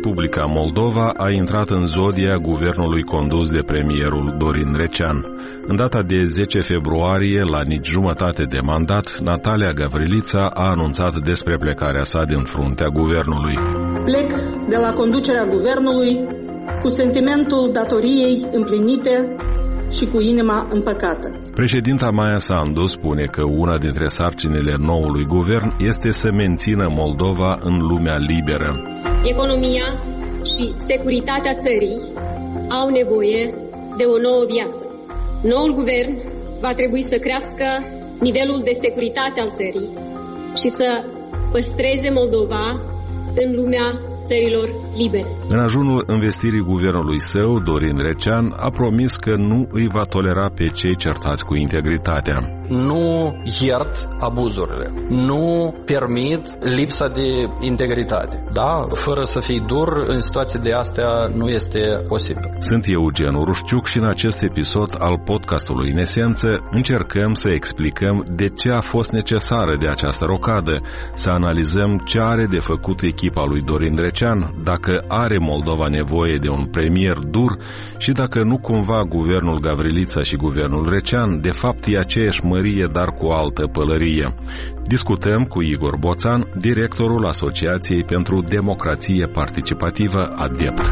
Republica Moldova a intrat în zodia guvernului condus de premierul Dorin Recean. În data de 10 februarie, la nici jumătate de mandat, Natalia Gavrilița a anunțat despre plecarea sa din fruntea guvernului. Plec de la conducerea guvernului cu sentimentul datoriei împlinite și cu inima împăcată. Președinta Maia Sandu spune că una dintre sarcinile noului guvern este să mențină Moldova în lumea liberă. Economia și securitatea țării au nevoie de o nouă viață. Noul guvern va trebui să crească nivelul de securitate al țării și să păstreze Moldova în lumea țărilor libere. În ajunul învestirii guvernului său, Dorin Recean a promis că nu îi va tolera pe cei certați cu integritatea. Nu iert abuzurile, nu permit lipsa de integritate. Da, fără să fii dur, în situații de astea nu este posibil. Sunt Eugen Urușciuc și în acest episod al podcastului În Esență încercăm să explicăm de ce a fost necesară de această rocadă, să analizăm ce are de făcut echipa lui Dorin Recean, dacă are Moldova nevoie de un premier dur și dacă nu cumva guvernul Gavrilița și guvernul Recean de fapt e aceeași mărie, dar cu altă pălărie. Discutăm cu Igor Boțan, directorul Asociației pentru Democrație Participativă ADEPT.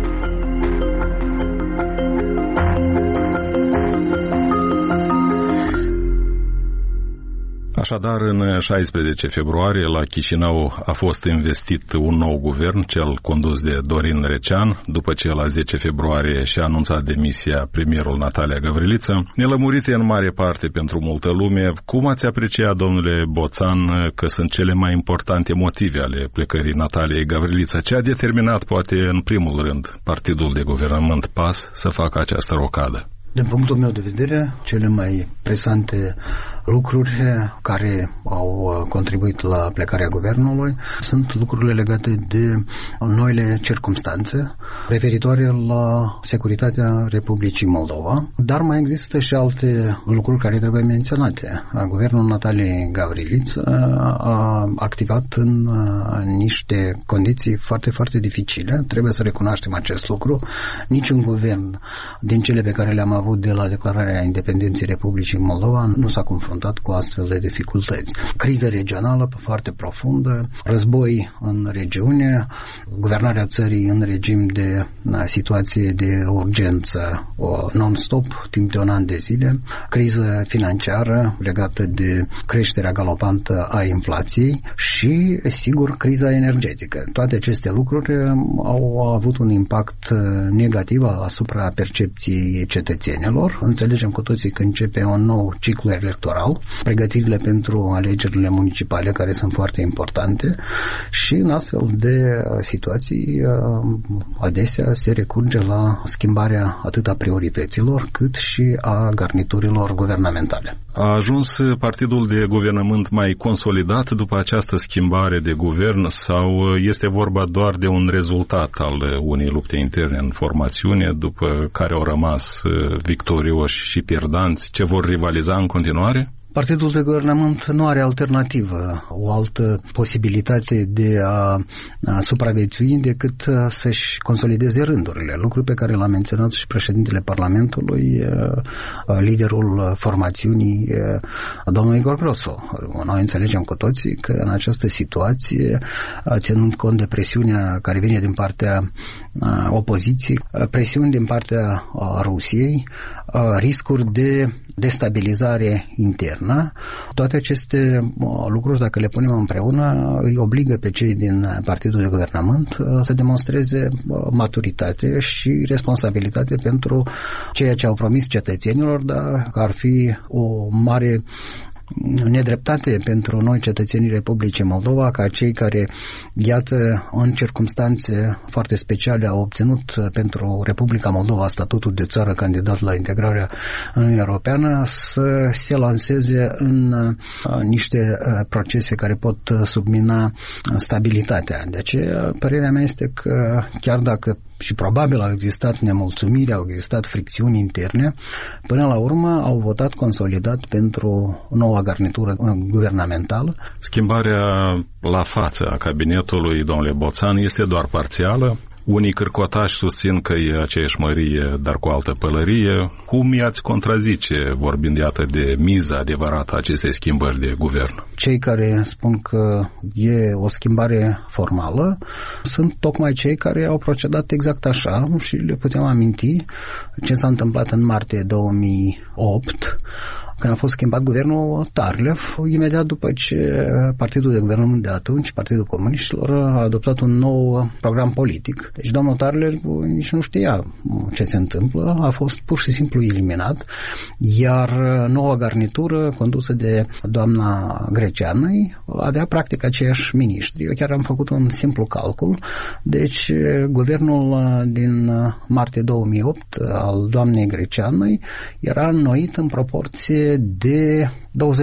Așadar, în 16 februarie, la Chișinău a fost investit un nou guvern, cel condus de Dorin Recean, după ce la 10 februarie și-a anunțat demisia premierul Natalia Gavrilița. Nelămurite în mare parte pentru multă lume, cum ați apreciat, domnule Boțan, că sunt cele mai importante motive ale plecării Nataliei Gavrilița? Ce a determinat, poate, în primul rând, partidul de guvernământ PAS să facă această rocadă? Din punctul meu de vedere, cele mai presante lucruri care au contribuit la plecarea guvernului sunt lucrurile legate de noile circumstanțe referitoare la securitatea Republicii Moldova, dar mai există și alte lucruri care trebuie menționate. Guvernul Nataliei Gavrilița a activat în niște condiții foarte, foarte dificile. Trebuie să recunoaștem acest lucru. Niciun guvern din cele pe care le-am avut de la declararea independenței Republicii Moldova nu s-a confruntat cu astfel de dificultăți. Criză regională foarte profundă, război în regiune, guvernarea țării în regim de situație de urgență non-stop timp de un an de zile, criză financiară legată de creșterea galopantă a inflației și, sigur, criza energetică. Toate aceste lucruri au avut un impact negativ asupra percepției cetățenilor. Înțelegem cu toții că începe un nou ciclu electoral, pregătirile pentru alegerile municipale care sunt foarte importante și în astfel de situații adesea se recurge la schimbarea atât a priorităților cât și a garniturilor guvernamentale. A ajuns partidul de guvernământ mai consolidat după această schimbare de guvern sau este vorba doar de un rezultat al unei lupte interne în formațiune după care au rămas victorioși și pierdanți ce vor rivaliza în continuare? Partidul de guvernământ nu are alternativă, o altă posibilitate de a supraviețui decât să-și consolideze rândurile, lucru pe care l-a menționat și președintele Parlamentului, liderul formațiunii, domnul Igor Grosu. Noi înțelegem cu toții că în această situație, ținând cont de presiunea care vine din partea opoziției, presiuni din partea Rusiei, riscuri de destabilizare internă, toate aceste lucruri, dacă le punem împreună, îi obligă pe cei din partidul de guvernământ să demonstreze maturitate și responsabilitate pentru ceea ce au promis cetățenilor, dar ar fi o mare nedreptate pentru noi cetățenii Republicii Moldova ca cei care, iată, în circumstanțe foarte speciale au obținut pentru Republica Moldova statutul de țară candidat la integrarea în Uniunea Europeană să se lanseze în niște procese care pot submina stabilitatea. De aceea, părerea mea este că chiar dacă și probabil au existat nemulțumiri, au existat fricțiuni interne, până la urmă au votat consolidat pentru noua garnitură guvernamentală. Schimbarea la față a cabinetului, domnule Boțan, este doar parțială. Unii cârcotași susțin că e aceeași mărie, dar cu altă pălărie. Cum i-ați contrazice, vorbind iată de miza adevărată a acestei schimbări de guvern? Cei care spun că e o schimbare formală sunt tocmai cei care au procedat exact așa și le putem aminti ce s-a întâmplat în martie 2008, când a fost schimbat guvernul Tarlev, imediat după ce partidul de guvernământ de atunci, Partidul Comuniștilor, a adoptat un nou program politic. Deci domnul Tarlev nici nu știa ce se întâmplă, a fost pur și simplu eliminat, iar noua garnitură, condusă de doamna Greceanăi, avea practic aceiași miniștri. Eu chiar am făcut un simplu calcul. Deci guvernul din martie 2008 al doamnei Greceanăi era înnoit în proporție de 28%.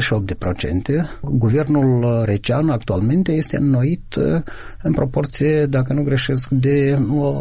Guvernul Receanu actualmente este înnoit în proporție, dacă nu greșesc, de 29%.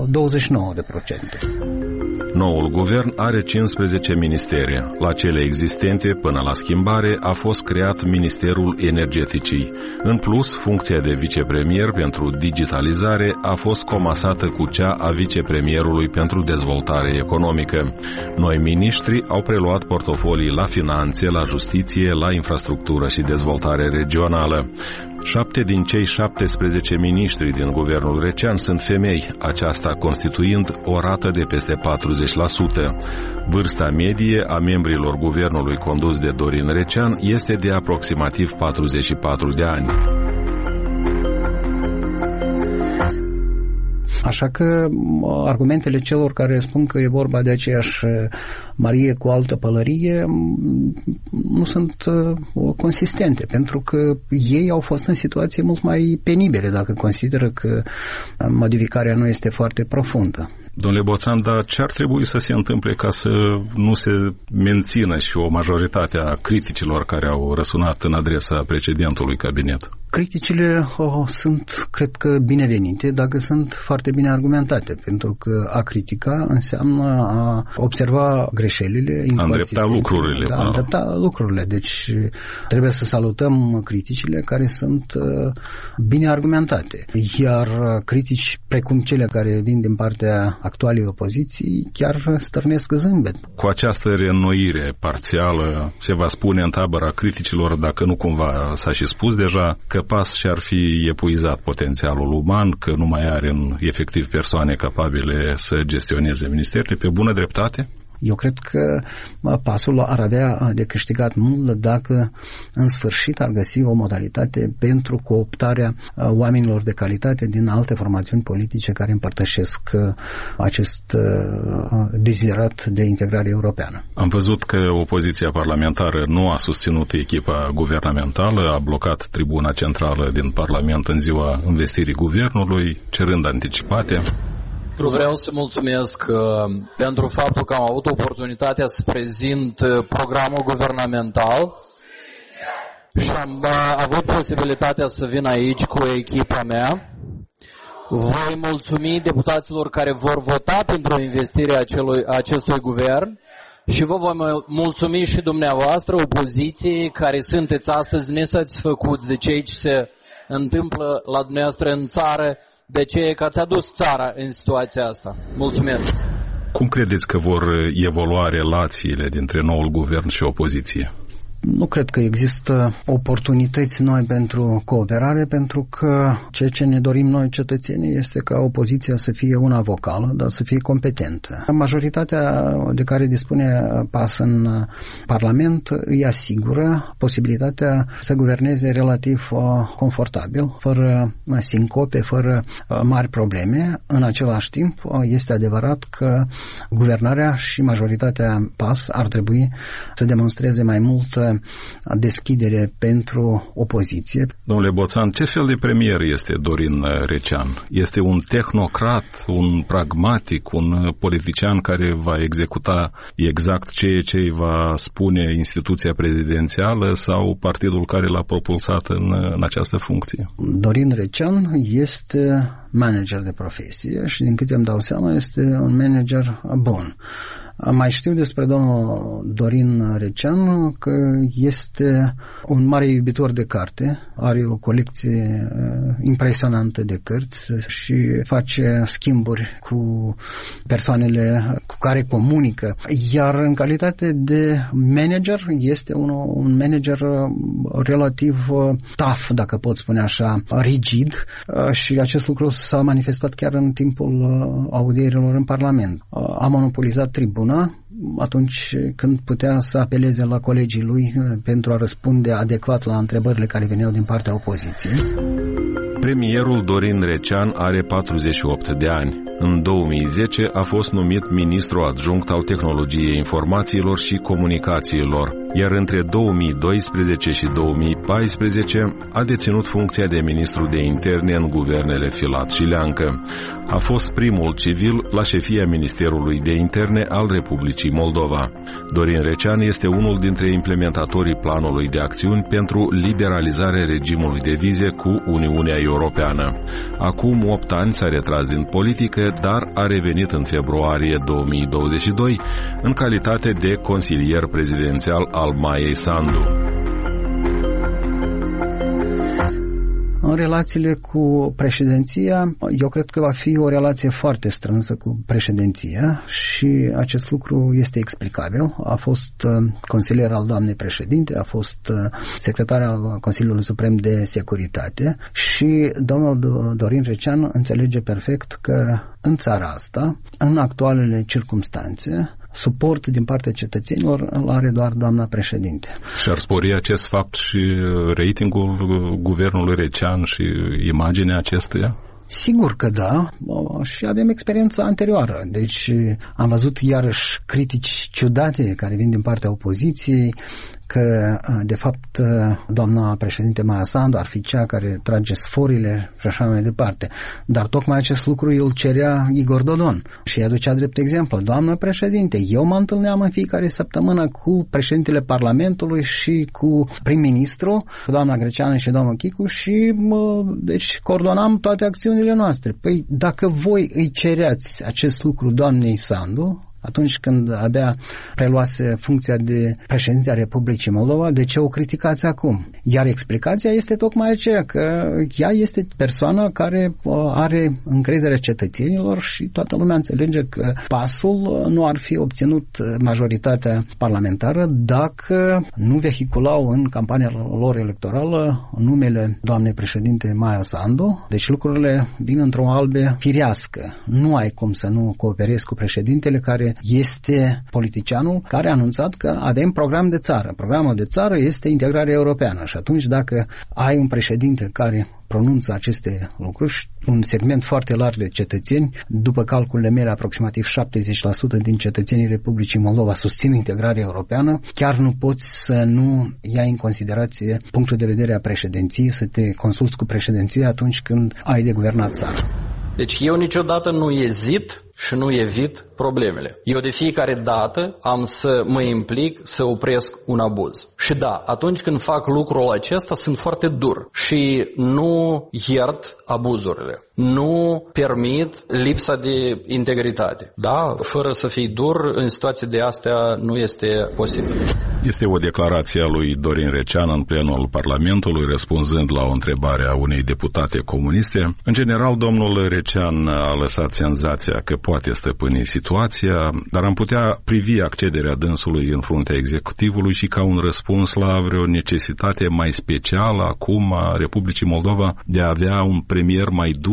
Noul guvern are 15 ministere. La cele existente, până la schimbare, a fost creat Ministerul Energeticii. În plus, funcția de vicepremier pentru digitalizare a fost comasată cu cea a vicepremierului pentru dezvoltare economică. Noi miniștri au preluat portofolii la finanțe, la justiție, la infrastructură și dezvoltare regională. 7 din cei 17 miniștri din guvernul Recean sunt femei, aceasta constituind o rată de peste 40%. Vârsta medie a membrilor guvernului condus de Dorin Recean este de aproximativ 44 de ani. Așa că argumentele celor care spun că e vorba de aceeași mărie cu altă pălărie nu sunt consistente, pentru că ei au fost în situații mult mai penibile dacă consideră că modificarea nu este foarte profundă. Domnule Boțan, dar ce ar trebui să se întâmple ca să nu se mențină și o majoritate a criticilor care au răsunat în adresa precedentului cabinet? Criticile sunt, cred că, binevenite dacă sunt foarte bine argumentate, pentru că a critica înseamnă a observa greșelile, a îndrepta lucrurile. Da, a îndrepta lucrurile. Deci trebuie să salutăm criticile care sunt bine argumentate. Iar critici precum cele care vin din partea actualei opoziții chiar stârnesc zâmbet. Cu această reînnoire parțială se va spune în tabăra criticilor, dacă nu cumva s-a și spus deja, că PAS și-ar fi epuizat potențialul uman, că nu mai are efectiv persoane capabile să gestioneze ministerele, pe bună dreptate? Eu cred că PAS-ul ar avea de câștigat mult dacă în sfârșit ar găsi o modalitate pentru cooptarea oamenilor de calitate din alte formațiuni politice care împărtășesc acest deziderat de integrare europeană. Am văzut că opoziția parlamentară nu a susținut echipa guvernamentală, a blocat tribuna centrală din Parlament în ziua investirii guvernului, cerând anticipate. Vreau să mulțumesc pentru faptul că am avut oportunitatea să prezint programul guvernamental și am avut posibilitatea să vin aici cu echipa mea. Voi mulțumi deputaților care vor vota pentru investirea acestui guvern și vă voi mulțumi și dumneavoastră, opoziției, care sunteți astăzi nesatisfăcuți de ceea ce se întâmplă la dumneavoastră în țară, de ce că ați adus țara în situația asta. Mulțumesc! Cum credeți că vor evolua relațiile dintre noul guvern și opoziție? Nu cred că există oportunități noi pentru cooperare, pentru că ceea ce ne dorim noi cetățenii este ca opoziția să fie una vocală, dar să fie competentă. Majoritatea de care dispune PAS în Parlament îi asigură posibilitatea să guverneze relativ confortabil, fără sincope, fără mari probleme. În același timp, este adevărat că guvernarea și majoritatea PAS ar trebui să demonstreze mai multă deschidere pentru opoziție. Domnule Boțan, ce fel de premier este Dorin Recean? Este un tehnocrat, un pragmatic, un politician care va executa exact ceea ce îi va spune instituția prezidențială sau partidul care l-a propulsat în această funcție? Dorin Recean este manager de profesie și, din câte îmi dau seama, este un manager bun. Mai știu despre domnul Dorin Recean că este un mare iubitor de carte, are o colecție impresionantă de cărți și face schimburi cu persoanele cu care comunică. Iar în calitate de manager este un manager relativ tough, dacă pot spune așa, rigid, și acest lucru s-a manifestat chiar în timpul audierilor în Parlament. A monopolizat tribuna atunci când putea să apeleze la colegii lui pentru a răspunde adecvat la întrebările care veneau din partea opoziției. Premierul Dorin Recean are 48 de ani. În 2010 a fost numit ministru adjunct al tehnologiei informațiilor și comunicațiilor, iar între 2012 și 2014 a deținut funcția de ministru de interne în guvernele Filat și Leancă. A fost primul civil la șefia Ministerului de Interne al Republicii Moldova. Dorin Recean este unul dintre implementatorii planului de acțiuni pentru liberalizarea regimului de vize cu Uniunea Europeană. Acum 8 ani s-a retras din politică, dar a revenit în februarie 2022 în calitate de consilier prezidențial al Maiei Sandu. În relațiile cu președinția, eu cred că va fi o relație foarte strânsă cu președinția și acest lucru este explicabil. A fost consilier al doamnei președinte, a fost secretar al Consiliului Suprem de Securitate și domnul Dorin Recean înțelege perfect că în țara asta, în actualele circumstanțe, suport din partea cetățenilor îl are doar doamna președinte. Și ar spori acest fapt și ratingul guvernului Recean și imaginea acestuia? Sigur că da, și avem experiența anterioară. Deci am văzut iarăși critici ciudate care vin din partea opoziției, că de fapt doamna președinte Maia Sandu ar fi cea care trage sforile și așa mai departe. Dar tocmai acest lucru îl cerea Igor Dodon și îi aducea drept exemplu. Doamna președinte, eu mă întâlneam în fiecare săptămână cu președintele Parlamentului și cu prim-ministru, doamna Greceană și domnul Chicu și deci coordonam toate acțiunile noastre. Păi dacă voi îi cereați acest lucru doamnei Sandu, atunci când abia preluase funcția de președinte a Republicii Moldova, de ce o criticați acum? Iar explicația este tocmai aceea că ea este persoana care are încrederea cetățenilor și toată lumea înțelege că pasul nu ar fi obținut majoritatea parlamentară dacă nu vehiculau în campania lor electorală numele doamnei președinte Maia Sandu. Deci lucrurile vin într-o albe firească. Nu ai cum să nu cooperezi cu președintele care este politicianul care a anunțat că avem program de țară. Programul de țară este integrarea europeană și atunci dacă ai un președinte care pronunță aceste lucruri, un segment foarte larg de cetățeni, după calculele mele aproximativ 70% din cetățenii Republicii Moldova susțin integrarea europeană, chiar nu poți să nu iai în considerație punctul de vedere a președinției, să te consulți cu președinția atunci când ai de guvernat țara. Deci eu niciodată nu ezit și nu evit problemele. Eu de fiecare dată am să mă implic să opresc un abuz. Și da, atunci când fac lucrul acesta sunt foarte dur și nu iert abuzurile. Nu permit lipsa de integritate. Da, fără să fii dur, în situații de astea nu este posibil. Este o declarație a lui Dorin Recean în plenul Parlamentului, răspunzând la o întrebare a unei deputate comuniste. În general, domnul Recean a lăsat senzația că poate stăpâni situația, dar am putea privi accederea dânsului în fruntea executivului și ca un răspuns la vreo necesitate mai specială acum a Republicii Moldova de a avea un premier mai dur?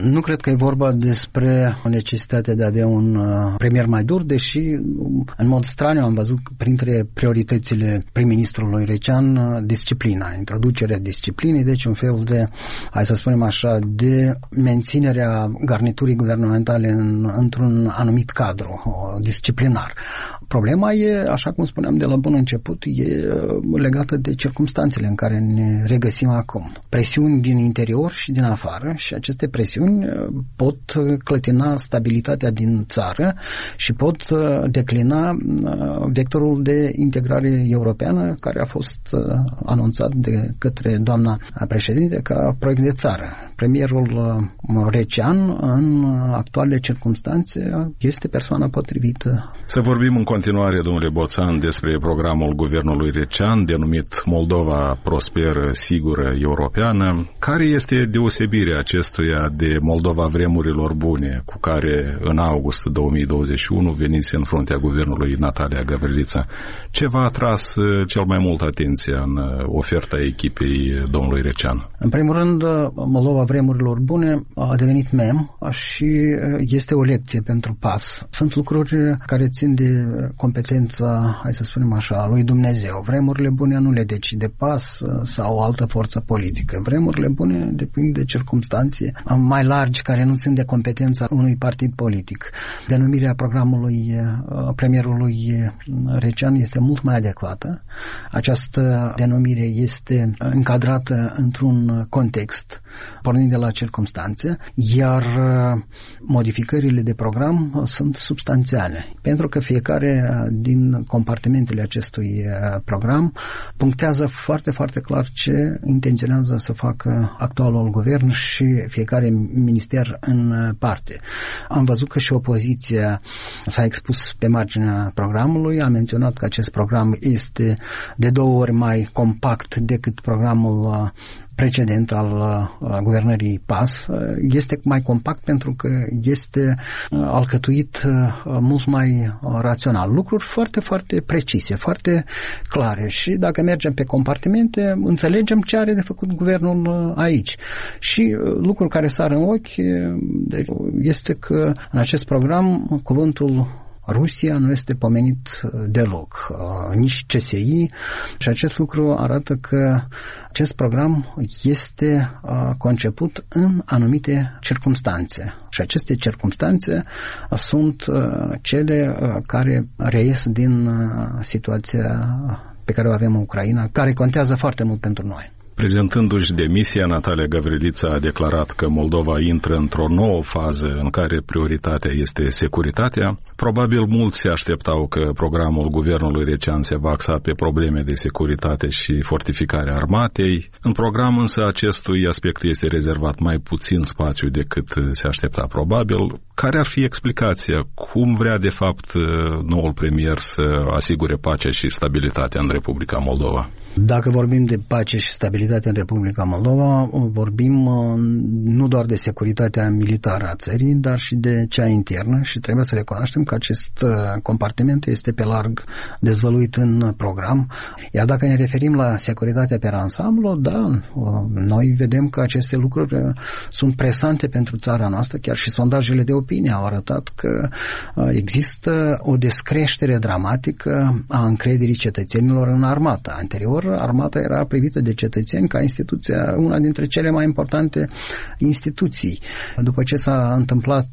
Nu cred că e vorba despre necesitatea de a avea un premier mai dur, deși în mod straniu am văzut printre prioritățile prim-ministrului Recean disciplina, introducerea disciplinei, deci un fel de, hai să spunem așa, de menținerea garniturii guvernamentale într-un anumit cadru disciplinar. Problema e, așa cum spuneam de la bun început, e legată de circumstanțele în care ne regăsim acum. Presiuni din interior și din afară și aceste presiuni pot clătina stabilitatea din țară și pot declina vectorul de integrare europeană care a fost anunțat de către doamna președinte ca proiect de țară. Premierul Recean, în actualele circumstanțe, este persoana potrivită. Să vorbim în continuare, domnule Boțan, despre programul guvernului Recean, denumit Moldova prosperă, sigură, europeană. Care este deosebirea acestuia de Moldova vremurilor bune, cu care în august 2021 veniți în fruntea guvernului Natalia Gavrilița? Ce v-a atras cel mai mult atenția în oferta echipei domnului Recean? În primul rând, Moldova vremurilor bune a devenit mem și este o lecție pentru PAS. Sunt lucruri care țin de competența, hai să spunem așa, a lui Dumnezeu. Vremurile bune nu le decide PAS sau o altă forță politică. Vremurile bune depind de circumstanțe mai largi care nu țin de competența unui partid politic. Denumirea programului premierului Recean este mult mai adecvată. Această denumire este încadrată într-un context pornind de la circumstanțe, iar modificările de program sunt substanțiale, pentru că fiecare din compartimentele acestui program punctează foarte, foarte clar ce intenționează să facă actualul guvern și fiecare minister în parte. Am văzut că și opoziția s-a expus pe marginea programului, a menționat că acest program este de 2 ori mai compact decât programul precedent al guvernării PAS. Este mai compact pentru că este alcătuit mult mai rațional. Lucruri foarte, foarte precise, foarte clare și dacă mergem pe compartimente, înțelegem ce are de făcut guvernul aici. Și lucrul care sar în ochi este că în acest program cuvântul Rusia nu este pomenit deloc, nici CSI, și acest lucru arată că acest program este conceput în anumite circumstanțe. Și aceste circumstanțe sunt cele care reies din situația pe care o avem în Ucraina, care contează foarte mult pentru noi. Prezentându-și demisia, Natalia Gavrilița a declarat că Moldova intră într-o nouă fază în care prioritatea este securitatea. Probabil mulți se așteptau că programul guvernului Recean se va axa pe probleme de securitate și fortificarea armatei. În program însă acestui aspect este rezervat mai puțin spațiu decât se aștepta probabil. Care ar fi explicația? Cum vrea de fapt noul premier să asigure pacea și stabilitatea în Republica Moldova? Dacă vorbim de pace și stabilitate în Republica Moldova, vorbim nu doar de securitatea militară a țării, dar și de cea internă și trebuie să recunoaștem că acest compartiment este pe larg dezvăluit în program. Iar dacă ne referim la securitatea pe ansamblu, da, noi vedem că aceste lucruri sunt presante pentru țara noastră, chiar și sondajele de opinie au arătat că există o descreștere dramatică a încrederii cetățenilor în armată. Anterior, armata era privită de cetățeni ca instituția, una dintre cele mai importante instituții. După ce s-a întâmplat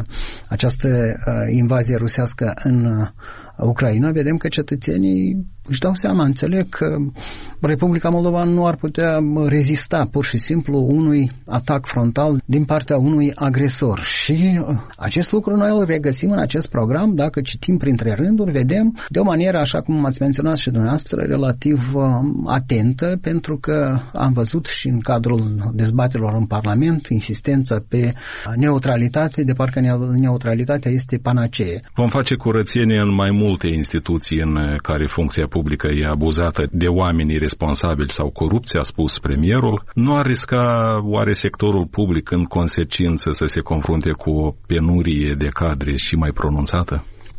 această invazie rusească în Ucraina, vedem că cetățenii își dau seama, înțeleg că Republica Moldova nu ar putea rezista pur și simplu unui atac frontal din partea unui agresor. Și acest lucru noi îl regăsim în acest program, dacă citim printre rânduri, vedem de o manieră, așa cum ați menționat și dumneavoastră, relativ atentă, pentru că am văzut și în cadrul dezbaterilor în Parlament insistența pe neutralitate, de parcă neutralitatea este panacee. Vom face curățenie în mai multe instituții în care funcția publică e abuzată de oamenii responsabili sau corupți, a spus premierul. Nu ar risca oare sectorul public în consecință să se confrunte cu o penurie de cadre și mai pronunțată?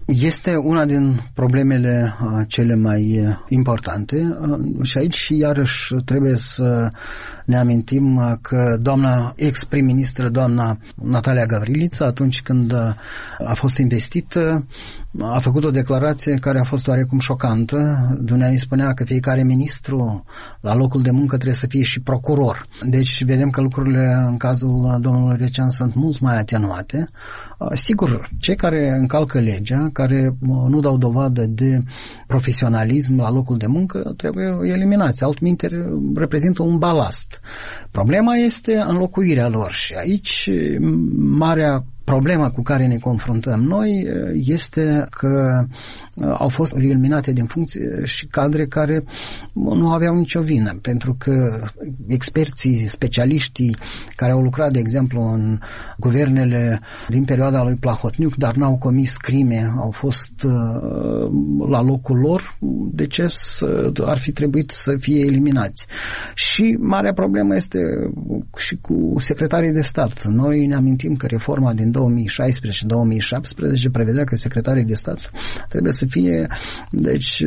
Este una din problemele cele mai importante și aici iarăși trebuie să ne amintim că doamna ex-prim-ministră, doamna Natalia Gavrilița, atunci când a fost investită, a făcut o declarație care a fost oarecum șocantă. Dumnezeu spunea că fiecare ministru la locul de muncă trebuie să fie și procuror. Deci vedem că lucrurile în cazul domnului Recean sunt mult mai atenuate. Sigur, cei care încalcă legea, care nu dau dovadă de profesionalism la locul de muncă, trebuie eliminați. Altminteri reprezintă un balast. Problema este înlocuirea lor și aici marea problema cu care ne confruntăm noi este că au fost eliminate din funcție și cadre care nu aveau nicio vină, pentru că experții, specialiștii care au lucrat, de exemplu, în guvernele din perioada lui Plahotniuc, dar n-au comis crime, au fost la locul lor, de ce ar fi trebuit să fie eliminați? Și marea problemă este și cu secretarii de stat. Noi ne amintim că reforma din 2016-2017 prevedea că secretarii de stat trebuie să fie, deci,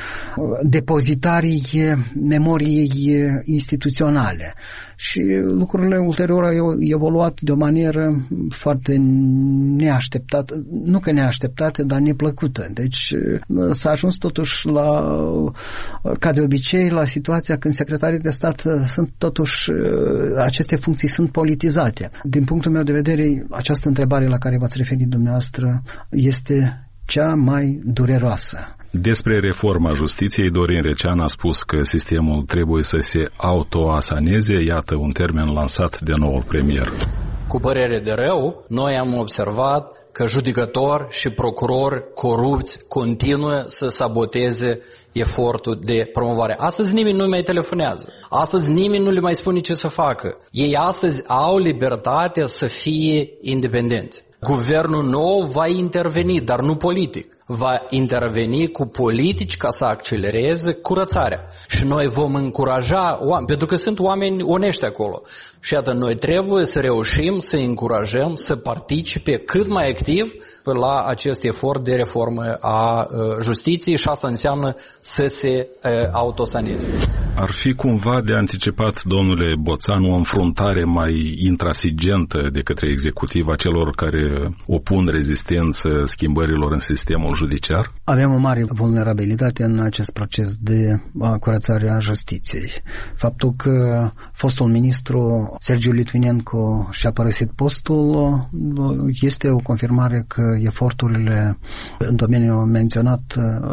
depozitarii memoriei instituționale. Și lucrurile ulterior au evoluat de o manieră foarte neașteptată, nu că neașteptată, dar neplăcută. Deci s-a ajuns totuși ca de obicei, la situația când secretarii de stat sunt totuși, aceste funcții sunt politizate. Din punctul meu de vedere, această întrebare la care v-ați referit dumneavoastră este cea mai dureroasă. Despre reforma justiției, Dorin Recean a spus că sistemul trebuie să se autoasaneze, iată un termen lansat de noul premier. Cu părere de rău, noi am observat că judecători și procurori corupți continuă să saboteze efortul de promovare. Astăzi nimeni nu mai telefonează. Astăzi nimeni nu le mai spune ce să facă. Ei astăzi au libertatea să fie independenți. Guvernul nou va interveni, dar nu politic. Va interveni cu politici ca să accelereze curățarea. Și noi vom încuraja oameni, pentru că sunt oameni onești acolo. Și iată, noi trebuie să reușim să încurajăm să participe cât mai activ la acest efort de reformă a justiției și asta înseamnă să se autosaneze. Ar fi cumva de anticipat, domnule Boțan, o înfruntare mai intransigentă de către executiv a celor care opun rezistență schimbărilor în sistemul judiciar? Avem o mare vulnerabilitate în acest proces de curățare a justiției. Faptul că fostul ministru Sergiu Litvinenko și-a părăsit postul este o confirmare că eforturile în domeniul menționat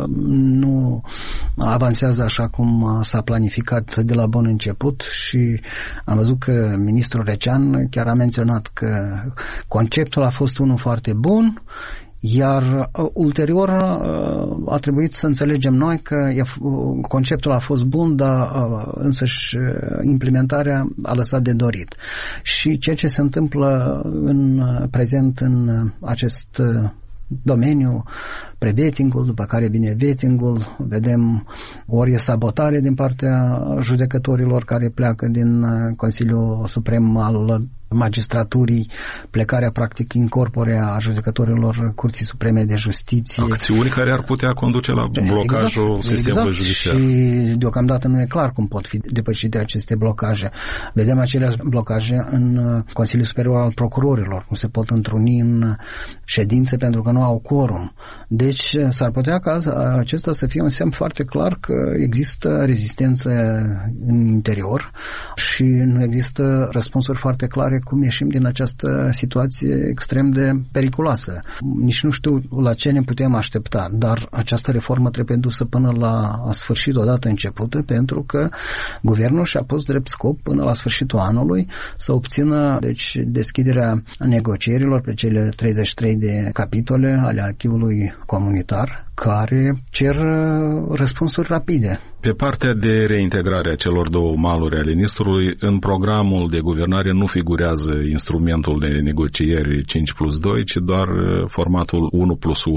nu avansează așa cum s-a planificat de la bun început și am văzut că ministrul Recean chiar a menționat că conceptul a fost unul foarte bun, iar ulterior a trebuit să înțelegem noi că conceptul a fost bun, dar însăși implementarea a lăsat de dorit. Și ceea ce se întâmplă în prezent în acest domeniu, pre-vetting-ul, după care vine vetting-ul, vedem ori e sabotare din partea judecătorilor care pleacă din Consiliul Suprem al magistraturii, plecarea practic in corpore a judecătorilor Curții Supreme de Justiție. Acțiuni care ar putea conduce la blocajul sistemului judiciar. Și deocamdată nu e clar cum pot fi depășite aceste blocaje. Vedem aceleași blocaje în Consiliul Superior al Procurorilor, cum se pot întruni în ședințe pentru că nu au quorum. Deci s-ar putea ca acesta să fie un semn foarte clar că există rezistență în interior și nu există răspunsuri foarte clare cum ieșim din această situație extrem de periculoasă. Nici nu știu la ce ne putem aștepta, dar această reformă trebuie dusă până la sfârșit odată începută, pentru că guvernul și-a pus drept scop până la sfârșitul anului să obțină deci deschiderea negocierilor pe cele 33 de capitole ale acquis-ului comunitar care cer răspunsuri rapide. Pe partea de reintegrare a celor două maluri ale Nistrului, în programul de guvernare nu figurează instrumentul de negocieri 5+2, ci doar formatul 1+1.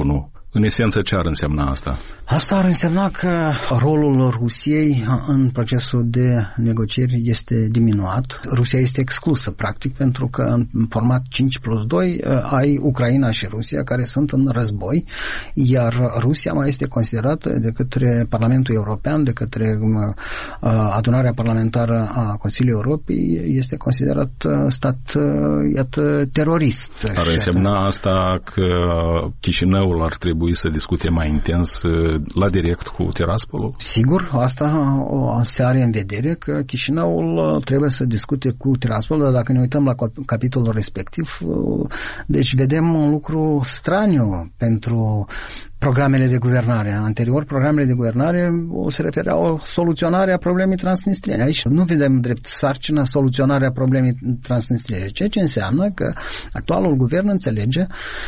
În esență, ce ar însemna asta? Asta ar însemna că rolul Rusiei în procesul de negocieri este diminuat. Rusia este exclusă, practic, pentru că în format 5+2 ai Ucraina și Rusia, care sunt în război, iar Rusia mai este considerată de către Parlamentul European, de către adunarea parlamentară a Consiliului Europei, este considerat stat, iată, terorist. Ar însemna asta că Chișinăul ar trebui să discute mai intens la direct cu Tiraspolul? Sigur, asta se are în vedere, că Chișinăul trebuie să discute cu Tiraspolul, dar dacă ne uităm la capitolul respectiv, deci vedem un lucru straniu pentru programele de guvernare. Anterior, programele de guvernare se refereau la soluționarea problemei transnistriene. Aici nu vedem drept sarcină soluționarea problemei transnistriene, ceea ce înseamnă că actualul guvern înțelege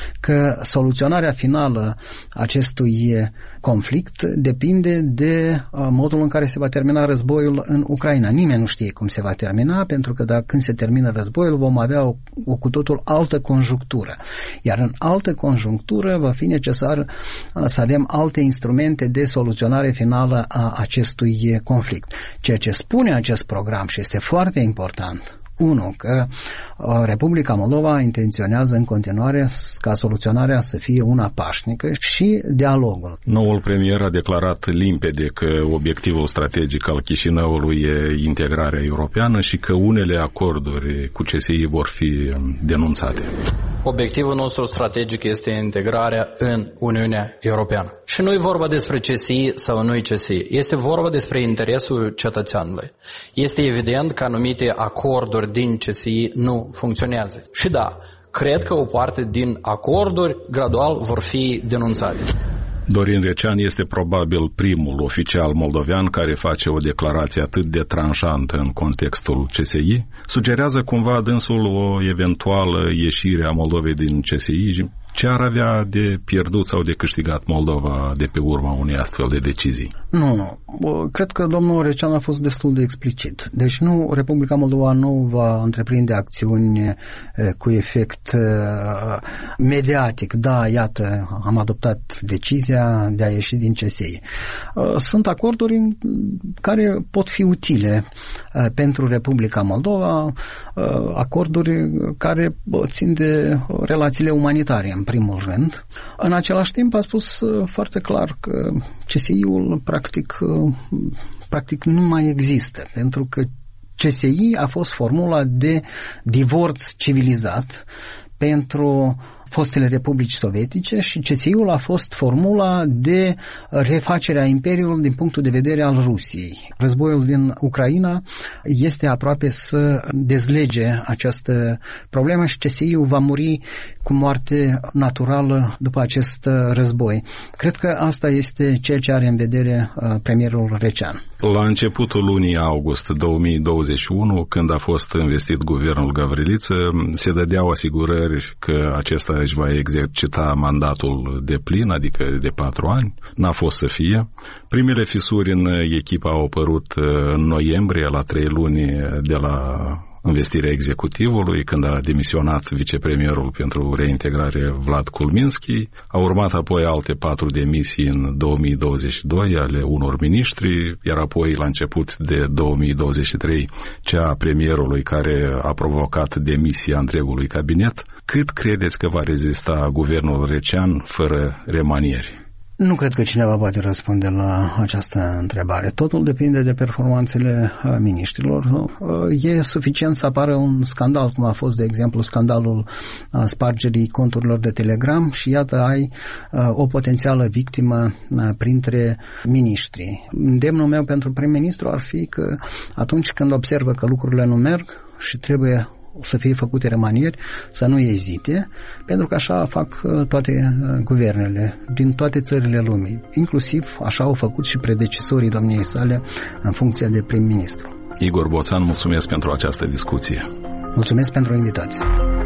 că soluționarea finală acestui conflict depinde de modul în care se va termina războiul în Ucraina. Nimeni nu știe cum se va termina, pentru că când se termină războiul vom avea o cu totul altă conjunctură. Iar în altă conjunctură va fi necesar să avem alte instrumente de soluționare finală a acestui conflict. Ceea ce spune acest program și este foarte important, unu, că Republica Moldova intenționează în continuare ca soluționarea să fie una pașnică și dialogul. Noul premier a declarat limpede că obiectivul strategic al Chișinăului e integrarea europeană și că unele acorduri cu CSI vor fi denunțate. Obiectivul nostru strategic este integrarea în Uniunea Europeană. Și nu e vorba despre CSI sau nu CSI. Este vorba despre interesul cetățeanului. Este evident că anumite acorduri din CSI nu funcționează. Și da, cred că o parte din acorduri gradual vor fi denunțate. Dorin Recean este probabil primul oficial moldovean care face o declarație atât de tranșantă în contextul CSI. Sugerează cumva dânsul o eventuală ieșire a Moldovei din CSI. Ce ar avea de pierdut sau de câștigat Moldova de pe urma unei astfel de decizii? Nu. Cred că domnul Recean a fost destul de explicit. Deci Republica Moldova nu va întreprinde acțiuni cu efect mediatic. Da, iată, am adoptat decizia de a ieși din CSI. Sunt acorduri care pot fi utile pentru Republica Moldova, acorduri care țin de relațiile umanitare, în primul rând. În același timp a spus foarte clar că CSI-ul practic nu mai există, pentru că CSI a fost formula de divorț civilizat pentru fostele republici sovietice și CSI-ul a fost formula de refacere a Imperiului din punctul de vedere al Rusiei. Războiul din Ucraina este aproape să dezlege această problemă și CSI-ul va muri cu moarte naturală după acest război. Cred că asta este ceea ce are în vedere premierul Recean. La începutul lunii august 2021, când a fost investit guvernul Gavriliță, se dădeau asigurări că acesta își va exercita mandatul de plin, adică de 4 ani. N-a fost să fie. Primele fisuri în echipă au apărut în noiembrie, la 3 luni de la investirea executivului, când a demisionat vicepremierul pentru reintegrare Vlad Kulminski. A urmat apoi alte 4 demisii în 2022 ale unor miniștri, iar apoi la început de 2023 cea a premierului, care a provocat demisia întregului cabinet. Cât credeți că va rezista guvernul Recean fără remanieri? Nu cred că cineva poate răspunde la această întrebare. Totul depinde de performanțele miniștrilor. E suficient să apară un scandal, cum a fost, de exemplu, scandalul spargerii conturilor de Telegram și iată ai o potențială victimă printre miniștri. Îndemnul meu pentru prim-ministru ar fi că atunci când observă că lucrurile nu merg și trebuie să fie făcute remanieri, să nu ezite, pentru că așa fac toate guvernele din toate țările lumii. Inclusiv așa au făcut și predecesorii domniei sale în funcția de prim-ministru. Igor Boțan, mulțumesc pentru această discuție. Mulțumesc pentru invitație.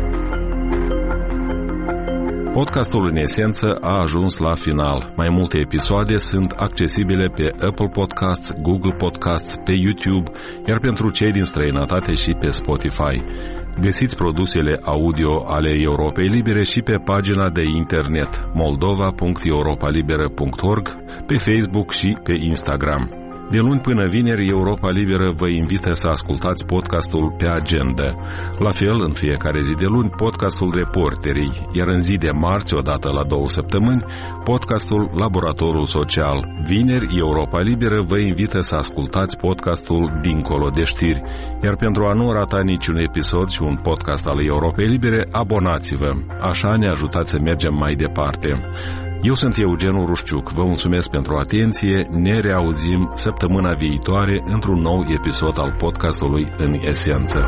Podcastul în esență a ajuns la final. Mai multe episoade sunt accesibile pe Apple Podcasts, Google Podcasts, pe YouTube, iar pentru cei din străinătate și pe Spotify. Găsiți produsele audio ale Europei Libere și pe pagina de internet moldova.europalibera.org, pe Facebook și pe Instagram. De luni până vineri, Europa Liberă vă invită să ascultați podcastul Pe Agenda. La fel, în fiecare zi de luni, podcastul Reporterii, iar în zi de marți, odată la 2 săptămâni, podcastul Laboratorul Social. Vineri, Europa Liberă vă invită să ascultați podcastul Dincolo de Știri, iar pentru a nu rata niciun episod și un podcast al Europei Libere, abonați-vă. Așa ne ajutați să mergem mai departe. Eu sunt Eugen Urușciuc, vă mulțumesc pentru atenție, ne reauzim săptămâna viitoare într-un nou episod al podcastului În Esență.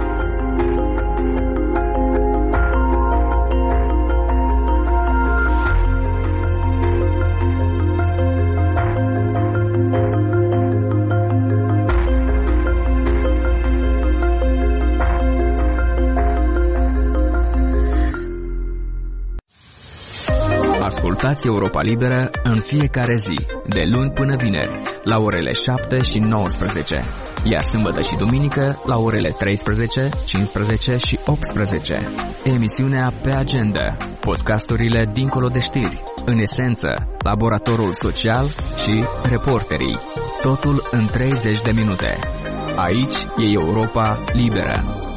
Ascultați Europa Liberă în fiecare zi, de luni până vineri, la orele 7 și 19, iar sâmbătă și duminică la orele 13, 15 și 18. Emisiunea Pe Agenda, podcasturile Dincolo de Știri, În Esență, Laboratorul Social și Reporterii. Totul în 30 de minute. Aici e Europa Liberă.